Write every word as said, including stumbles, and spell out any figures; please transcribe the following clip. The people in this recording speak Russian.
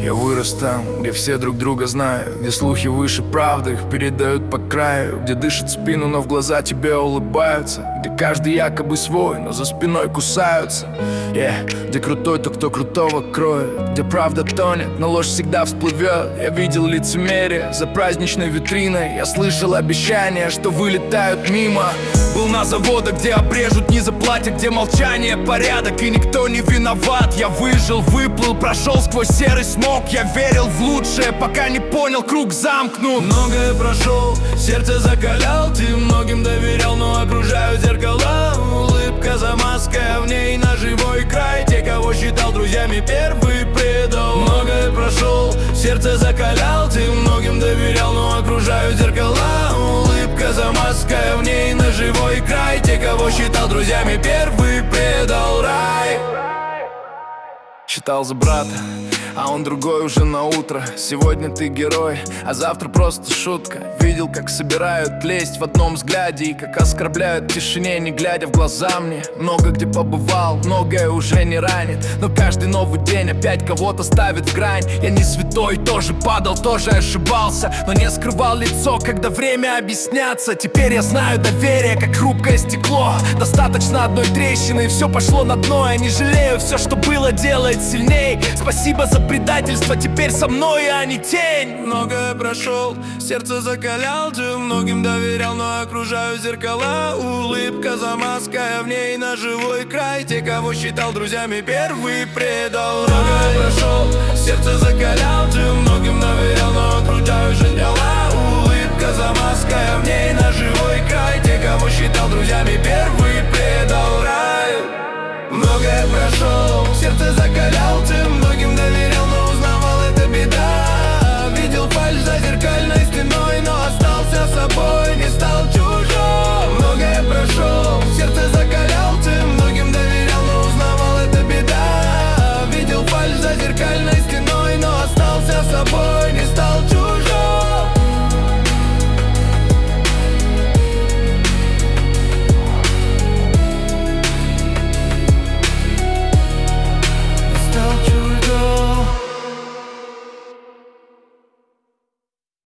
Я вырос там, где все друг друга знают, где слухи выше правды, их передают по краю, где дышат спину, но в глаза тебе улыбаются, где каждый якобы свой, но за спиной кусаются. Yeah. Где крутой тот, кто крутого кроет, где правда тонет, но ложь всегда всплывет. Я видел лицемерие за праздничной витриной, я слышал обещания, что вылетают мимо. Был на заводах, где обрежут, не заплатят, где молчание порядок и никто не виноват. Я выжил, выплыл, прошел сквозь серый смог. Я верил в лучшее, пока не понял, круг замкнут. Многое прошел, сердце закалял, ты многим доверял, но окружают зеркала. Улыбка за маской, а в ней на живой край. Те, кого считал друзьями, первый предал. Многое прошел, сердце закалял, ты многим доверял, но окружают зеркала. Улыбка за маской, а в ней на живой край. Те, кого считал друзьями, первый предал рай. Считал за брата, а он другой уже на утро. Сегодня ты герой, а завтра просто шутка. Видел, как собирают лесть в одном взгляде, и как оскорбляют в тишине, не глядя в глаза мне. Много где побывал, многое уже не ранит, но каждый новый день опять кого-то ставит в грань. Я не святой, тоже падал, тоже ошибался, но не скрывал лицо, когда время объясняться. Теперь я знаю доверие, как хрупкое стекло. Достаточно одной трещины, и все пошло на дно. Я не жалею, все, что было, делает сильней. Спасибо за предательство, теперь со мной, а не тень. Многое прошел, сердце закалял, ты многим доверял, но окружают зеркала. Улыбка за маской, а в ней на живой край. Те, кого считал друзьями, первый предал. Многое прошел, сердце закалял, ты многим доверял, но окружают зеркала.